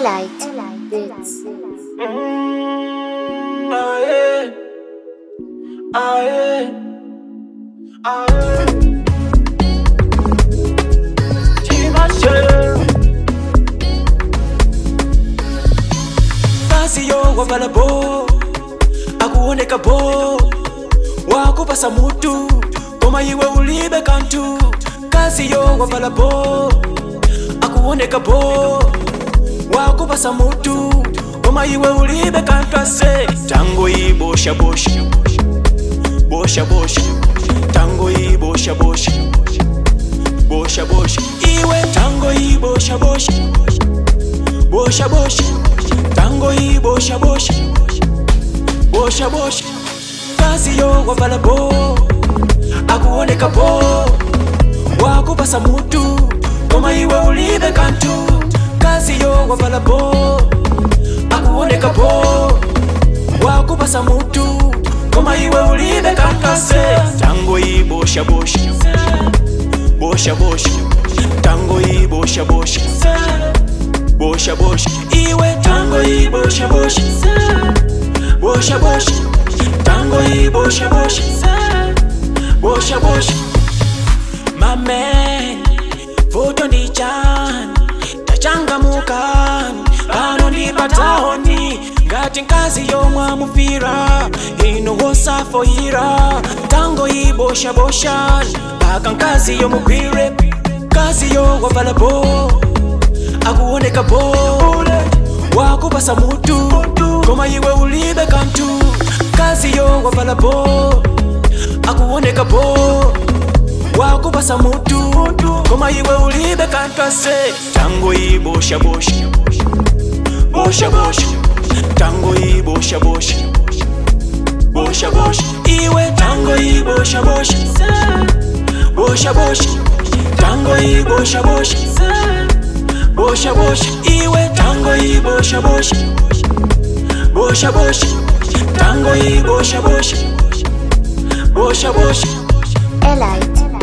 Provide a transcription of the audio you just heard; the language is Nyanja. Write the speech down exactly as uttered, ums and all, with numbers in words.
Elite Beats. Mm, aye, aye, aye. Chimache. Kazi yo wavala bo, akuoneka bo, wakupasa mutu, koma iwe ulibe kantu. Kazi yo wavala bo, akuoneka bo, wakupasa mutu, koma iwe ulibe kantu ase. Tango i bosha bosha, bosha bosha, tango i bosha bosha, bosha bosha, iwe tango i bosha bosha, bosha bosha, tango i bosha bosha, bosha bosha. Kazi yo wavala bo, akuoneka bo, wakupasa mutu, koma iwe ulibe kantu. Kazi yo wavala bo, akuoneka bo, wakupasa mutu, koma iwe ulibe kantu ase. Tango i bosha bosha, bosha bosha, tango i bosha bosha, bosha bosha, iwe tango i bosha bosha, bosha bosha, tango i bosha bosha, bosha bosha. Mame, voto ni chan, tachangamuka, pano ni patahoni, ngati nkazi yo mwa mufira, ino wosa foira. Tango i bosha bosha, paka nkazi yo mugwire. Kazi yo wavala bo, akuoneka bo, wakupasa mutu, koma iwe ulibe kantu. Kazi yo wavala bo, akuoneka bo, wakupasa mutu, koma iwe ulibe kantu ase. Tango i bosha bosha, bosha bosha, tango i bosha bosha, bosha bosha, iwe tango i bosha bosha, bosha bosha, tango i bosha bosha, bosha bosha, iwe tango i bosha bosha, bosha bosha, tango i bosha bosha, bosha bosha. Elite